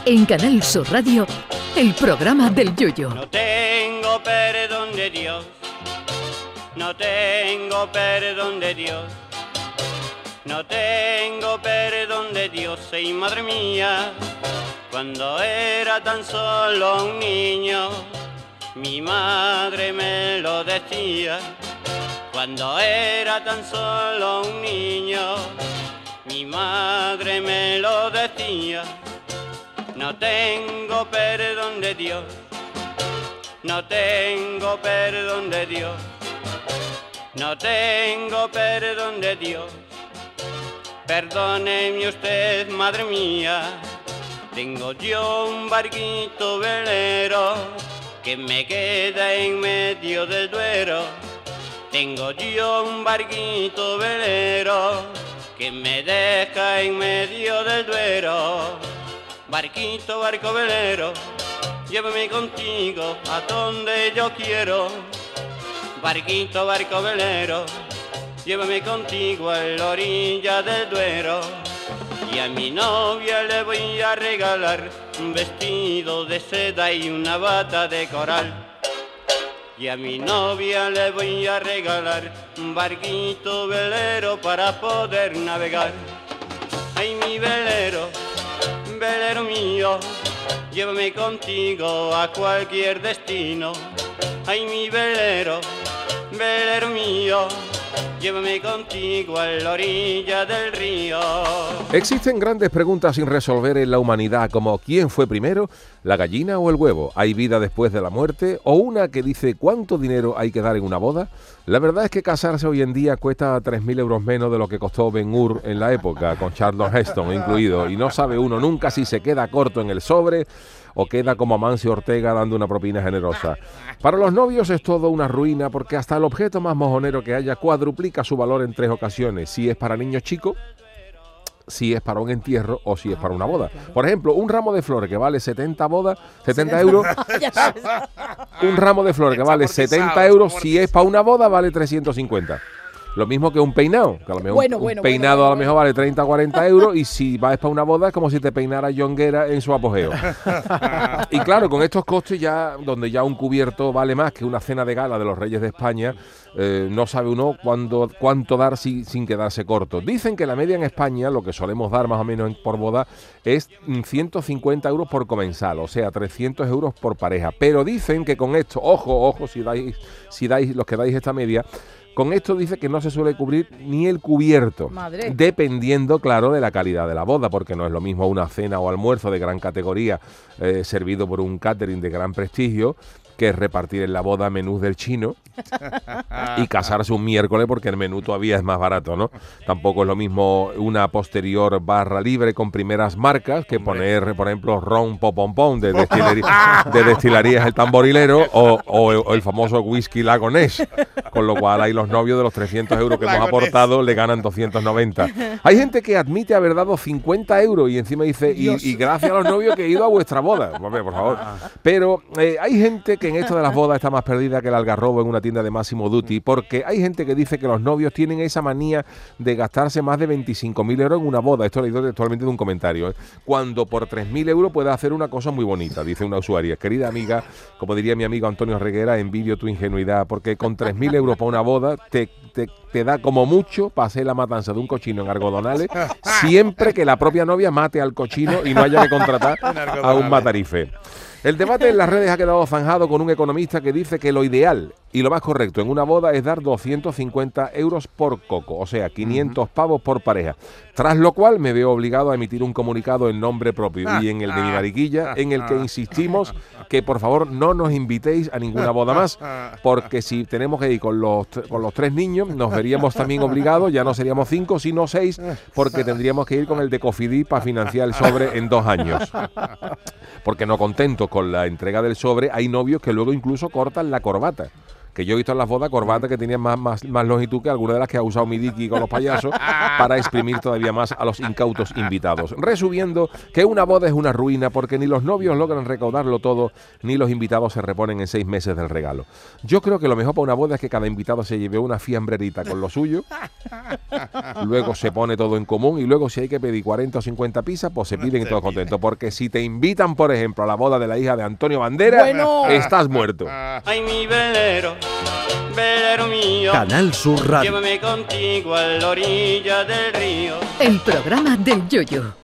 En Canal Sur Radio, el programa del Yoyo. No tengo perdón de Dios, no tengo perdón de Dios, no tengo perdón de Dios, y madre mía, cuando era tan solo un niño, mi madre me lo decía. Cuando era tan solo un niño, mi madre me lo decía. No tengo perdón de Dios, no tengo perdón de Dios, no tengo perdón de Dios. Perdóneme usted, madre mía, tengo yo un barquito velero que me queda en medio del Duero. Tengo yo un barquito velero que me deja en medio del Duero. Barquito, barco velero, llévame contigo a donde yo quiero. Barquito, barco velero, llévame contigo a la orilla del Duero. Y a mi novia le voy a regalar un vestido de seda y una bata de coral. Y a mi novia le voy a regalar un barquito velero para poder navegar. Ay, mi velero, velero mío, llévame contigo a cualquier destino. Ay, mi velero, velero mío, llévame contigo a la orilla del río. Existen grandes preguntas sin resolver en la humanidad, como ¿quién fue primero, la gallina o el huevo? ¿Hay vida después de la muerte? ¿O una que dice cuánto dinero hay que dar en una boda? La verdad es que casarse hoy en día cuesta 3.000 euros menos de lo que costó Ben-Hur en la época, con Charlton Heston incluido, y no sabe uno nunca si se queda corto en el sobre o queda como Amancio Ortega dando una propina generosa. Para los novios es todo una ruina, porque hasta el objeto más mojonero que haya cuadruplica su valor en 3 ocasiones, si es para niños chicos, si es para un entierro o si es para una boda. Por ejemplo, un ramo de flores que vale 70 euros, un ramo de flores que vale 70 euros, si es para una boda vale 350. Lo mismo que un peinado, que a lo mejor un peinado a lo mejor vale 30 o 40 euros, y si vas para una boda es como si te peinara John Guerra en su apogeo. Y claro, con estos costes ya, donde ya un cubierto vale más que una cena de gala de los Reyes de España, no sabe uno cuánto dar sin quedarse corto. Dicen que la media en España, lo que solemos dar más o menos por boda, es 150 euros por comensal, o sea, 300 euros por pareja. Pero dicen que con esto, ojo, si dais los que dais esta media, con esto dice que no se suele cubrir ni el cubierto, Madre. Dependiendo, claro, de la calidad de la boda, porque no es lo mismo una cena o almuerzo de gran categoría servido por un catering de gran prestigio, que es repartir en la boda menús del chino y casarse un miércoles porque el menú todavía es más barato, ¿no? Tampoco es lo mismo una posterior barra libre con primeras marcas que poner, por ejemplo, ron popompón de destilerías El Tamborilero o el famoso whisky Lagonés, con lo cual ahí los novios de los 300 euros que hemos aportado le ganan 290. Hay gente que admite haber dado 50 euros y encima dice, y gracias a los novios que he ido a vuestra boda. Hombre, por favor. Pero hay gente que en esto de las bodas está más perdida que el algarrobo en una tienda de Máximo Duty, porque hay gente que dice que los novios tienen esa manía de gastarse más de 25.000 euros en una boda. Esto lo he leído textualmente de un comentario, cuando por 3.000 euros puedes hacer una cosa muy bonita, dice una usuaria. Querida amiga, como diría mi amigo Antonio Reguera, envidio tu ingenuidad, porque con 3.000 euros para una boda te da como mucho para hacer la matanza de un cochino en Argodonales, siempre que la propia novia mate al cochino y no haya que contratar a un matarife. El debate en las redes ha quedado zanjado con un economista que dice que lo ideal y lo más correcto en una boda es dar 250 euros por coco, o sea, 500 pavos por pareja. Tras lo cual me veo obligado a emitir un comunicado en nombre propio y en el de mi mariquilla, en el que insistimos que por favor no nos invitéis a ninguna boda más, porque si tenemos que ir con los 3 niños, nos veríamos también obligados, ya no seríamos 5, sino 6, porque tendríamos que ir con el de Cofidis para financiar el sobre en 2 años. Porque no contentos con la entrega del sobre, hay novios que luego incluso cortan la corbata, que yo he visto en las bodas corbatas que tenían más longitud que alguna de las que ha usado Midiki con los payasos para exprimir todavía más a los incautos invitados. Resumiendo, que una boda es una ruina porque ni los novios logran recaudarlo todo, ni los invitados se reponen en 6 meses del regalo. Yo creo que lo mejor para una boda es que cada invitado se lleve una fiambrerita con lo suyo, luego se pone todo en común y luego si hay que pedir 40 o 50 pizzas, pues se piden y todos contentos. Porque si te invitan, por ejemplo, a la boda de la hija de Antonio Banderas, estás muerto. Ay, mi velero, velero mío, Canal Sur Radio. llévame contigo a la orilla del río. El programa del Yoyo.